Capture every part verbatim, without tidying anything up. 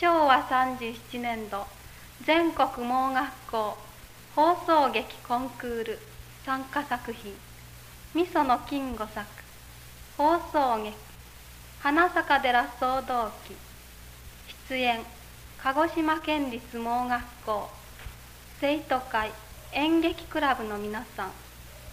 しょうわさんじゅうななねん度全国盲学校放送劇コンクール参加作品、みその金吾作放送劇花坂寺総動機。出演鹿児島県立盲学校生徒会演劇クラブの皆さん。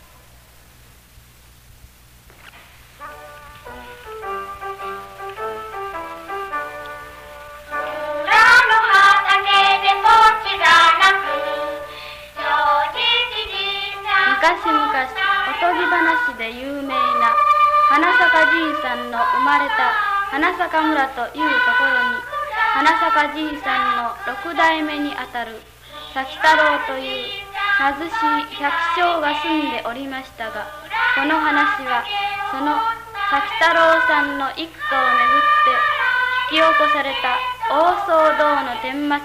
昔々おとぎ話で有名な花坂じいさんの生まれた花坂村というところに、花坂じいさんの六代目にあたる崎太郎という貧しい百姓が住んでおりましたが、この話はその崎太郎さんの一家をめぐって引き起こされた大騒動の顛末であります。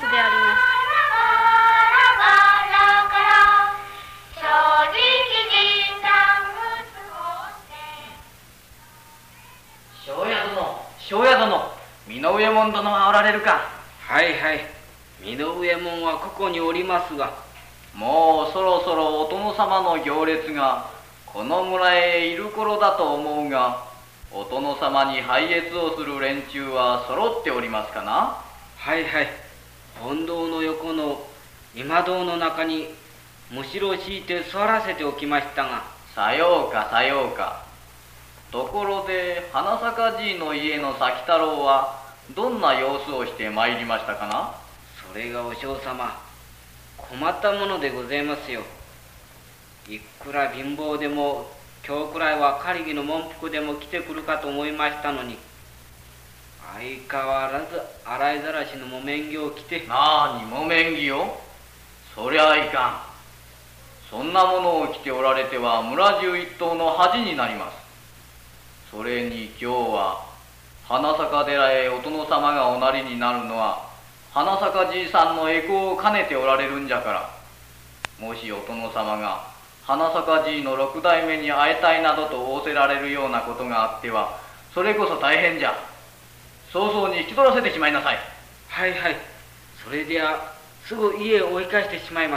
庄屋殿、身の上門殿はおられるか。 はいはい、身の上門はここにおりますが、 もうそろそろお殿様の行列がこの村へいる頃だと思うが、お殿様に拝謁をする連中は揃っておりますかな。 はいはい、本堂の横の今堂の中にむしろを敷いて座らせておきましたが。 さようかさようか。ところで花坂じいの家の崎太郎はどんな様子をして参りましたかな。 それがお嬢様、困ったものでございますよ。いくら貧乏でも今日くらいは狩りの文服でも着てくるかと思いましたのに、相変わらず洗いざらしの木綿着を着て。 なに木綿着を。そりゃいかん。そんなものを着ておられては村中一統の恥になります。それに今日は花坂寺へお殿様がおなりになるのは花坂じいさんの回向を兼ねておられるんじゃから、もしお殿様が花坂じいの六代目に会いたいなどと仰せられるようなことがあっては、それこそ大変じゃ。早々に引き取らせてしまいなさい。 はいはい、それではすぐ家へ追い返してしまいます。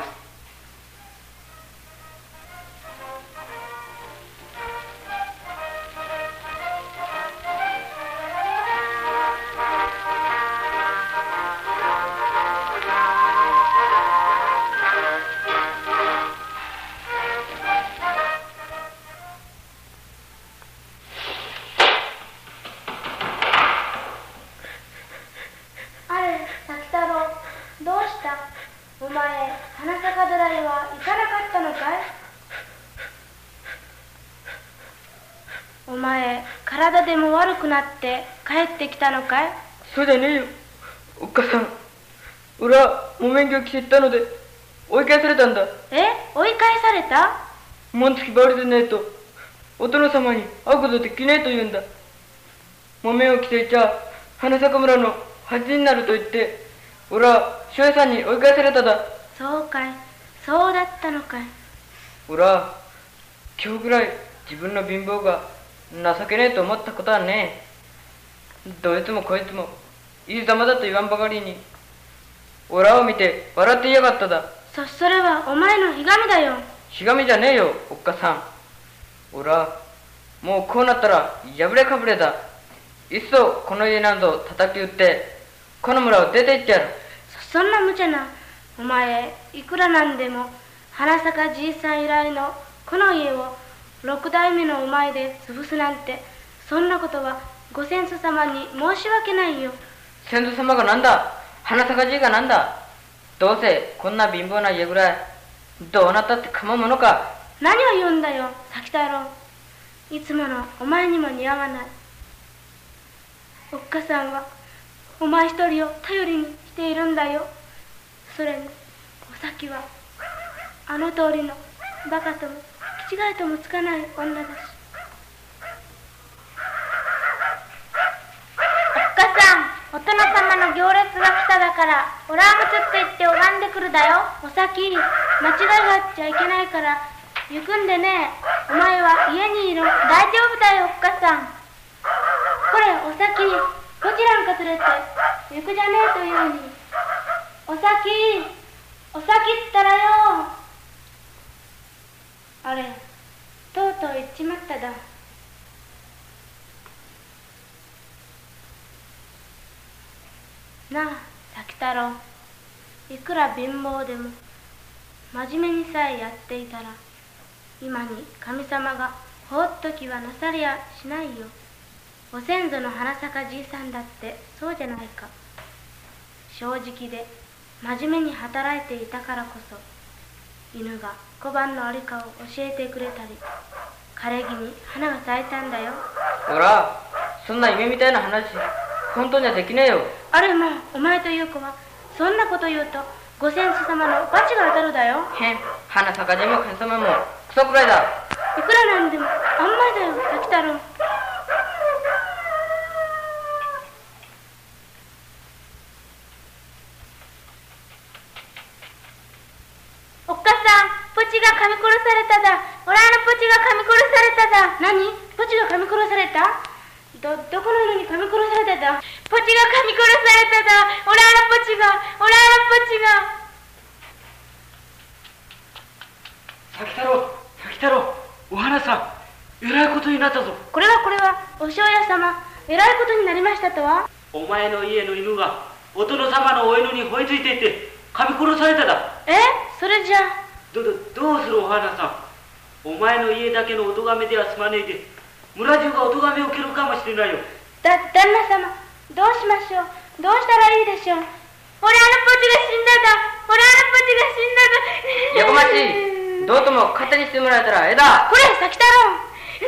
お前、体でも悪くなって帰ってきたのかい。 そうじゃねえよ、おっかさん。俺は木綿着を着ていったので追い返されたんだ。 え、追い返された。 紋付きばりでねえとお殿様に会うことできねえと言うんだ。木綿を着ていちゃ花坂村の恥になると言って、俺は庄屋さんに追い返されただ。 そうかい、そうだったのかい。 俺は今日ぐらい自分の貧乏が情けねえと思ったことはねえ。どいつもこいつもいいざまだと言わんばかりに俺を見て笑っていやがっただ。 そそれはお前のひがみだよ。 ひがみじゃねえよ、おっかさん。俺はもうこうなったら破れかぶれだ。いっそこの家など叩き打ってこの村を出て行ってやる。 そ, そんな無茶な。お前いくらなんでも花坂じいさん以来のこの家を六代目のお前で潰すなんて、そんなことはご先祖様に申し訳ないよ。 先祖様がなんだ、花坂じいがなんだ。どうせこんな貧乏な家ぐらいどうなったって構うものか。 何を言うんだよ崎太郎、いつものお前にも似合わない。おっかさんはお前一人を頼りにしているんだよ。それにお咲はあの通りのバカとも気違いともつかない女だし。おっかさん、お殿様の行列が来ただからおらむつって言って拝んでくるだよ。お咲、間違いがあっちゃいけないから行くんでね。お前は家にいる。大丈夫だよおっかさん。これお咲、こちらんか連れて行行くじゃねえというに。お先、お先ったらよ。あれ、とうとう行っちまっただ。なあ、咲太郎。いくら貧乏でも真面目にさえやっていたら、今に神様が放っときはなさりやしないよ。ご先祖の花坂じいさんだってそうじゃないか。正直で真面目に働いていたからこそ、犬が小判のありかを教えてくれたり、枯れ木に花が咲いたんだよ。 ほら、そんな夢みたいな話本当にはできねえよ。 あれもお前という子はそんなこと言うとご先祖様の罰が当たるだよ。 へん、花咲かじも神様もクソくらいだ。 いくらなんでもあんまりだよ、咲太郎。おっかさん、ポチが噛み殺されただ。オラのポチが噛み殺されただ。何？ポチが噛み殺された？ど、どこの犬に噛み殺されただ？ポチが噛み殺されただ。オラのポチが、オラのポチが。 咲太郎、咲太郎、お花さん、えらいことになったぞ。 これはこれは、お庄屋様、えらいことになりましたとは？ お前の家の犬がお殿様のお犬に吠えついていて噛み殺されただ。 え？それじゃど、ど、どうするお花さん。お前の家だけのお咎めでは済まねえで、村中がお咎めを受けるかもしれないよ。 だ、旦那様、どうしましょう。どうしたらいいでしょう。オラのポチが死んだだ。オラのポチが死んだだ。 やこましい。どうとも勝手にしてもらえたらええだ。 これ、咲太郎。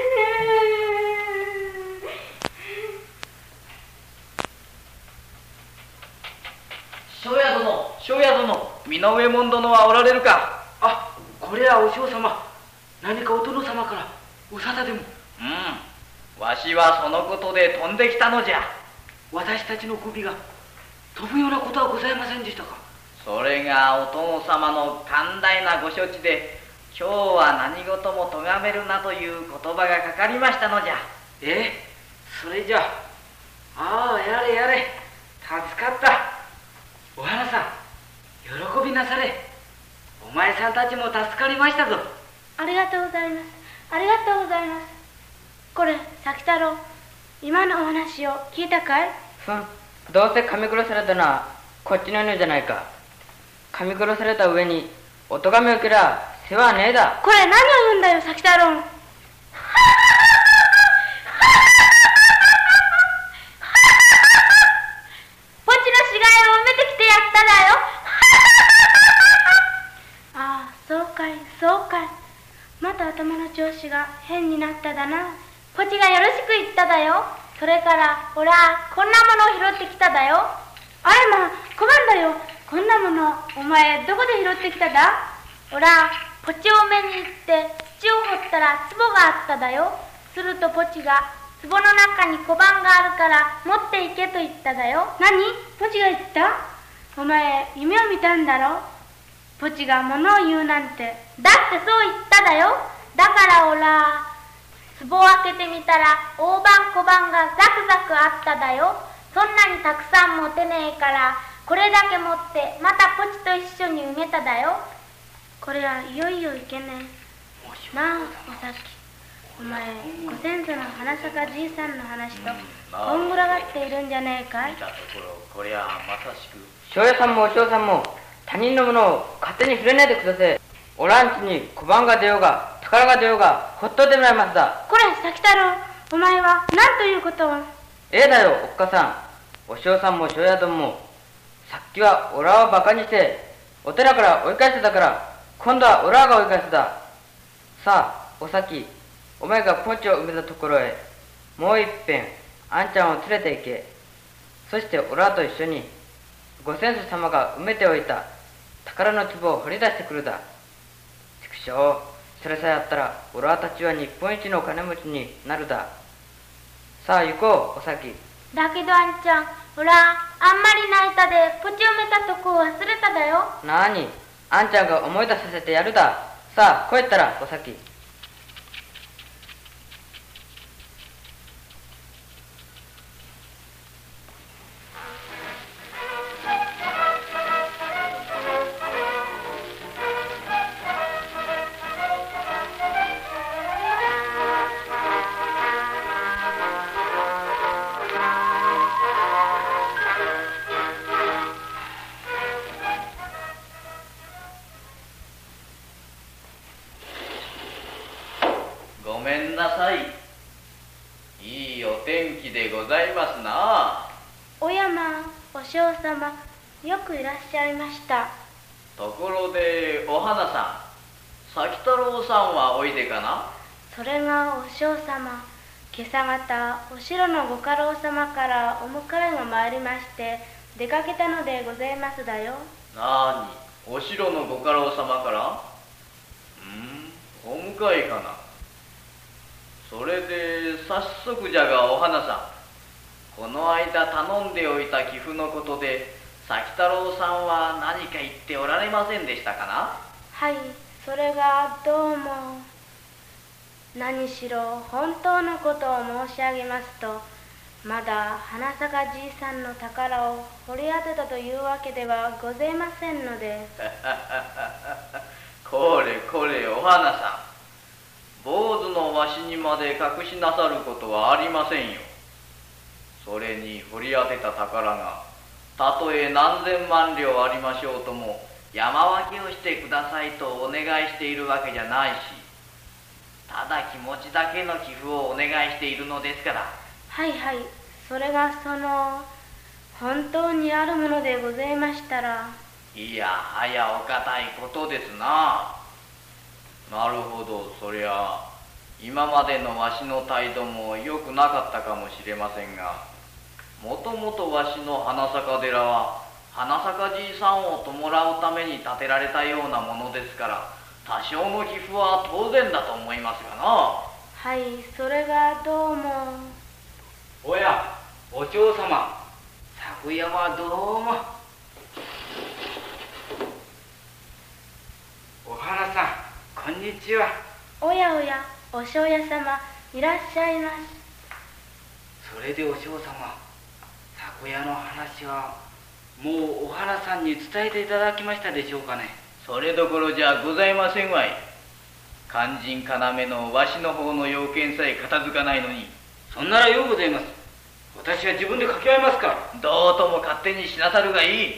庄屋殿、庄屋殿、身の上門殿はおられるか。 あ、これはお嬢様。何かお殿様からお沙汰でも。 うん、わしはそのことで飛んできたのじゃ。 私たちの首が飛ぶようなことはございませんでしたか。 それがお殿様の寛大なご処置で、今日は何事も咎めるなという言葉がかかりましたのじゃ。 ええ、それじゃああ、やれやれ、助かった。お花さん、喜びなされ。お前さんたちも助かりましたぞ。 ありがとうございます。ありがとうございます。これ、咲太郎、今のお話を聞いたかい？ ふん、どうせ噛み殺されたのはこっちの犬じゃないか。噛み殺された上にお咎めを受けりゃ世話はねえだ。 これ何を言うんだよ、咲太郎。ポチの死骸を埋めてきてやっただよ。ああ、そうかい、そうかい。また頭の調子が変になっただな。ポチがよろしく言っただよ。それからオラこんなものを拾ってきただよ。あれまあ、小判だよ。こんなものお前どこで拾ってきただ？オラポチを埋めに行って土を掘ったら壺があっただよ。するとポチが壺の中に小判があるから持っていけと言っただよ。何？ポチが言った？お前夢を見たんだろ。ポチが物を言うなんて。だってそう言っただよ。だからオラ壺を開けてみたら大判小判がザクザクあっただよ。そんなにたくさん持てねえからこれだけ持ってまたポチと一緒に埋めただよ。これはいよいよいけねえなあ。おさき、お前ご先祖の花坂じいさんの話とこんぐらがっているんじゃねえかい？ 見たところ、こりゃまさしく。 庄屋さんもお嬢さんも他人のものを勝手に触れないでください。おらんちに小判が出ようが宝が出ようがほっといてもらいますだ。 これ咲太郎、お前は何ということを？ ええだよ、おっかさん。お嬢さんも庄屋どんもさっきはオラをバカにしてお寺から追い返してたから、今度はオラが追い返すだ。さあおさき、お前がポチを埋めたところへもういっぺんあんちゃんを連れて行け。そしてオラと一緒にご先祖様が埋めておいた宝の壺を掘り出してくるだ。ちくしょう、それさえあったらオラたちは日本一の金持ちになるだ。さあ行こう、おさき。 だけどあんちゃん、オラあんまり泣いたでポチ埋めたとこを忘れただよ。 なに、あんちゃんが思い出させてやるだ。さあ来いったら、おさき。 ま、お嬢様、よくいらっしゃいました。 ところでお花さん、咲太郎さんはおいでかな？ それがお嬢様、今朝方お城のご家老様からお迎えが参りまして出かけたのでございますだよ。 なに、お城のご家老様から？うん、お迎えかな。それで早速じゃがお花さん、この間頼んでおいた寄付のことで咲太郎さんは何か言っておられませんでしたかな？ はい、それがどうも。何しろ本当のことを申し上げますと、まだ花咲かじいさんの宝を掘り当てたというわけではございませんので。 これこれお花さん、坊主のわしにまで隠しなさることはありませんよ。それに掘り当てた宝がたとえ何千万両ありましょうとも山分けをしてくださいとお願いしているわけじゃないし、ただ気持ちだけの寄付をお願いしているのですから。 はいはい、それがその本当にあるものでございましたら。 いやはやお堅いことですな。なるほど、そりゃ今までのわしの態度も良くなかったかもしれませんが、もともとわしの花坂寺は花坂じいさんを弔うために建てられたようなものですから、多少の寄付は当然だと思いますがな。 はい、それがどうも。 おや、お嬢様、昨夜はどうも。お花さん、こんにちは。 おやおや、お庄屋様、いらっしゃいます。 それでお嬢様、昨夜の話はもうお花さんに伝えていただきましたでしょうかね？ それどころじゃございませんわい。肝心要のわしの方の要件さえ片付かないのに。 そんならようございます。私は自分で掛け合いますから。 どうとも勝手にしなさるがいい。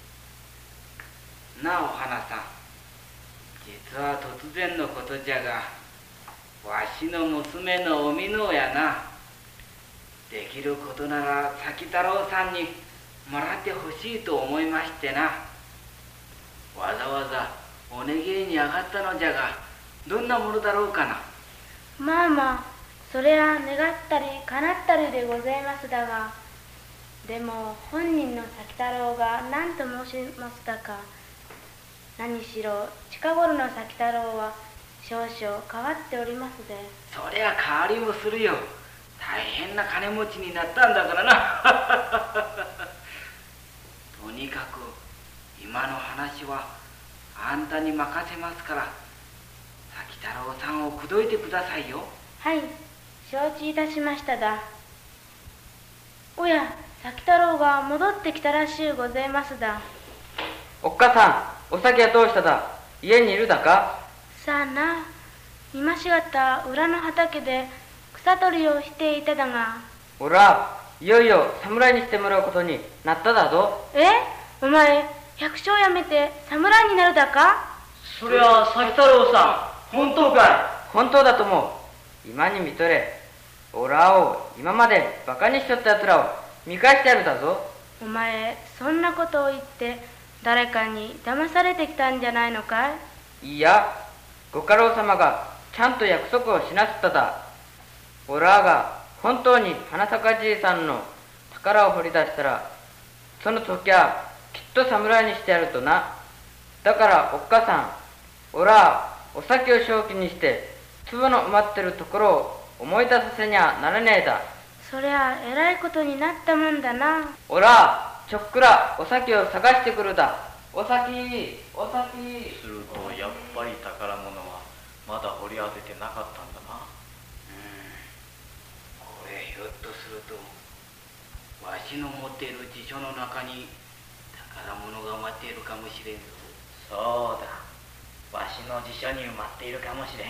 なあお花さん、実は突然のことじゃが、わしの娘のおみのやな。できることなら咲太郎さんにもらってほしいと思いましてな。わざわざお願いに上がったのじゃが、どんなものだろうかな。 まあまあ、それは願ったり叶ったりでございますだが、でも本人の咲太郎が何と申しますだか。何しろ近頃の咲太郎は少々変わっておりますで。 そりゃ変わりもするよ。大変な金持ちになったんだからな。とにかく今の話はあんたに任せますから、咲太郎さんを口説いてくださいよ。 はい、承知いたしましただ。おや、咲太郎が戻ってきたらしゅうございますだ。 おっかさん、お酒はどうしただ？家にいるだか？ さあな、今しがた裏の畑で草取りをしていただが。 おら、いよいよ侍にしてもらうことになっただぞ。 え？お前、百姓やめて侍になるだか？ そりゃ咲太郎さん、本当かい？ 本当だと思う。今に見とれ。おらを今までバカにしちゃったやつらを見返してやるだぞ。 お前、そんなことを言って誰かに騙されてきたんじゃないのかい？ いや、ご家老様がちゃんと約束をしなすっただ。おらが本当に花坂じいさんの宝を掘り出したら、その時はきっと侍にしてやるとな。だからおっかさん、おらお酒を正気にして粒の埋まってるところを思い出させにゃならねえだ。 そりゃえらいことになったもんだな。 おらちょっくらお酒を探してくるだ。お先お先。 するとやっぱり宝物はまだ掘り当ててなかったんだな。 これひょっとするとわしの持っている辞書の中に宝物が埋まっているかもしれんぞ。 そうだ、わしの辞書に埋まっているかもしれん。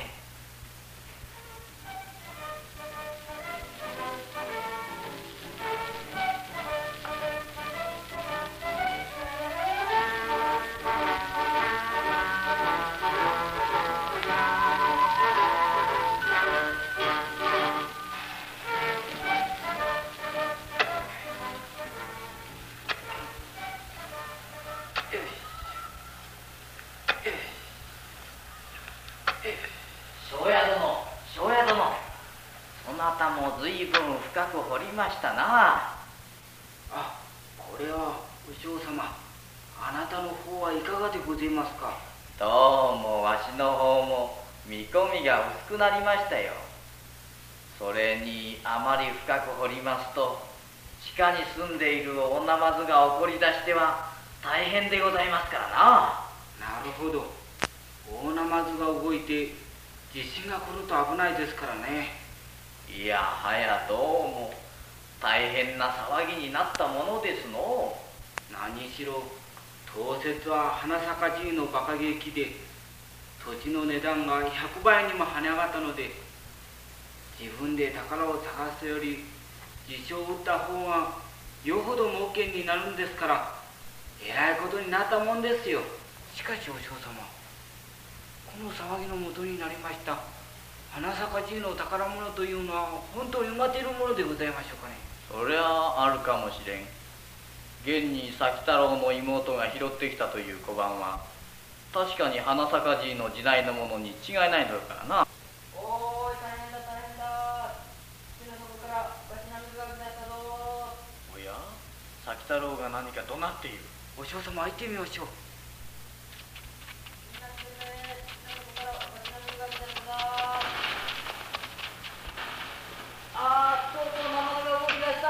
く掘りましたな。 あ、これはお嬢様、あなたの方はいかがでございますか。 どうもわしの方も見込みが薄くなりましたよ。それにあまり深く掘りますと地下に住んでいる大ナマズが起こり出しては大変でございますからな。 なるほど。大ナマズが動いて地震が来ると危ないですからね。 いやはやどうも大変な騒ぎになったものですの。 何しろ当節は花坂じいのバカ劇で土地の値段がひゃくばいにも跳ね上がったので、自分で宝を探すより自称を打った方がよほど儲けになるんですから、えらいことになったもんですよ。しかしお嬢様、この騒ぎのもとになりました花坂じいの宝物というのは本当に埋まっているものでございましょうかね。 そりゃあるかもしれん。現に咲太郎の妹が拾ってきたという小判は確かに花坂じいの時代のものに違いないのだからな。 おーい、大変だ大変だ。土の底からわしの水が出たぞ。 おや、咲太郎が何か怒鳴っている。 お嬢様、行ってみましょう。 あー、とうとうナマズが動き出した。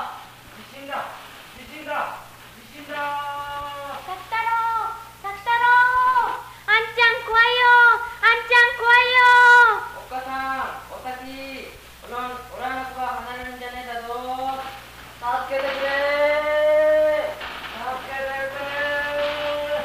地震だ地震だ地震だ。 咲太郎、咲太郎、あんちゃん怖いよ、あんちゃん怖いよ。 おっかさん、お先、おらん、おらんの子が離れるんじゃねえだぞ。助けてくれ助けてくれ。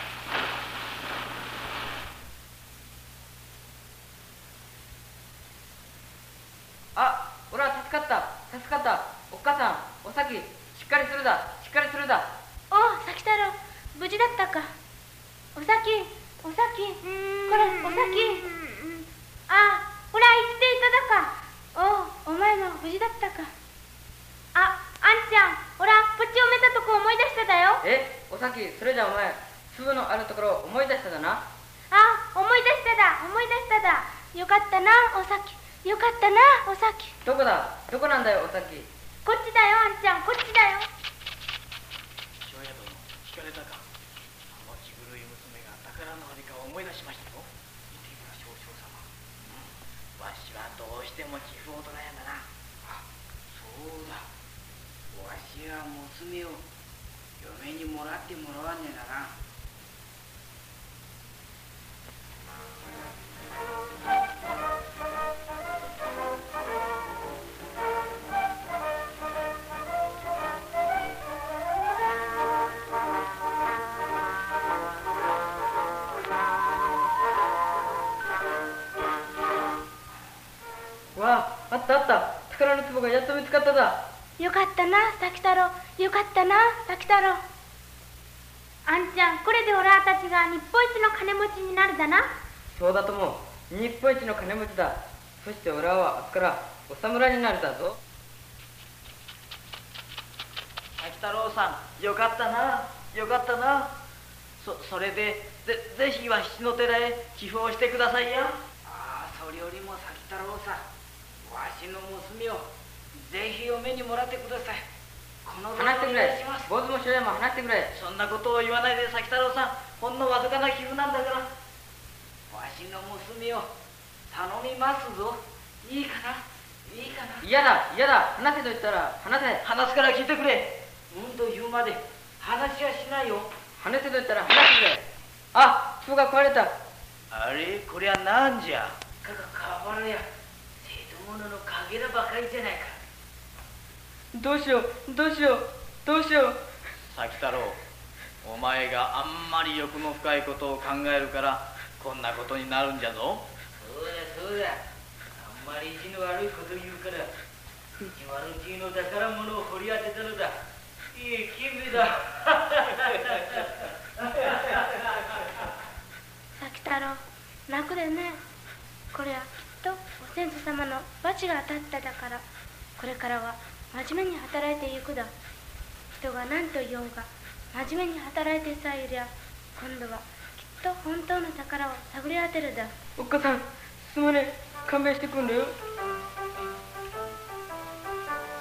あ、俺は助かった助かった。おっかさん、お先、しっかりするだしっかりするだ。 おう、咲太郎、無事だったか。お咲、お咲、これお咲。あ、ほら言っていただか。おう、お前も無事だったか。あ、あんちゃん、ほらこっちを埋めたとこ思い出しただよ。 え、おさき、それじゃお前粒のあるところ思い出しただな。 あ、思い出しただ思い出しただ。よかったなお咲、よかったなお咲。 どこだどこなんだよおさき。 こっちだよあんちゃん、こっちだよ。 庄屋殿、聞かれたか。あのちぐるい娘が宝のありかを思い出しましたぞ。 見てみましょう、お嬢様。 うん、わしはどうしても寄付を取らやんだな。 あ、そうだ。わしは娘を嫁にもらってもらわねえだな。 わあ、あったあった。宝の壺がやっと見つかっただ。 よかったな咲太郎、よかったな咲太郎。あんちゃん、これで俺たちが日本一の金持ちになるだな。 そうだとも、日本一の金持ちだ。そして俺は明日からお侍になるだぞ。 咲太郎さん、よかったなよかったな。そそれでぜぜひは七の寺へ寄付をしてくださいや。 ああ、それよりも咲太郎さん、わしの娘をぜひ嫁にもらってください。この話してくれ。坊主も庄屋も話してくれ。 そんなことを言わないで咲太郎さん、ほんのわずかな寄付なんだから。 わしの娘を頼みますぞ。いいかないいかな。 嫌だ嫌だ。話せと言ったら話せ。 話すから聞いてくれ。 うんと言うまで話はしないよ。 話せと言ったら話してくれ。あ、壺が壊れた。 あれ、こりゃなんじゃ。 かかかばらや瀬戸物のかけらばかりじゃないか。 どうしようどうしようどうしよう。 咲太郎、お前があんまり欲の深いことを考えるからこんなことになるんじゃぞ。 そうだそうだ。あんまり意地の悪いこと言うから一丸じいの宝物を掘り当てたのだ。いい君だ。 咲太郎、楽でね。これはきっとご先祖様の罰が当たっただから、これからは真面目に働いていくだ。人が何と言おうが真面目に働いてさえいりゃ、今度はきっと本当の宝を探り当てるだ。 おっかさん、すまねえ。勘弁してくんだよ。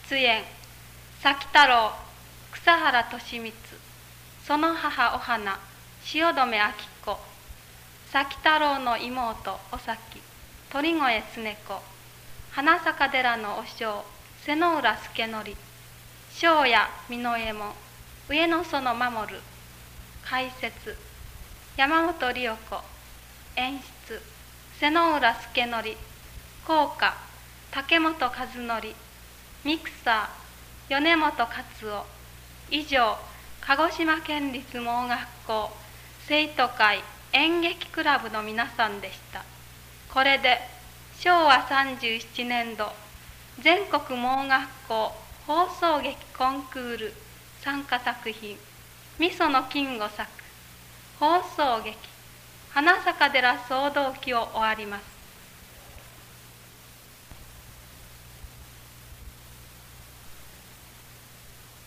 出演咲太郎、草原利光、その母お花、汐留明子、咲太郎の妹お咲、鳥越常子、花坂寺のお嬢、瀬野浦助則、庄屋美濃右衛門、上野園守、解説山本理代子、演出瀬野浦助則、効果竹本和則、ミクサー米本勝夫。以上、鹿児島県立盲学校生徒会演劇クラブの皆さんでした。これでしょうわさんじゅうななねんど全国盲学校放送劇コンクール参加作品、みその金吾作放送劇花坂寺騒動記を終わります。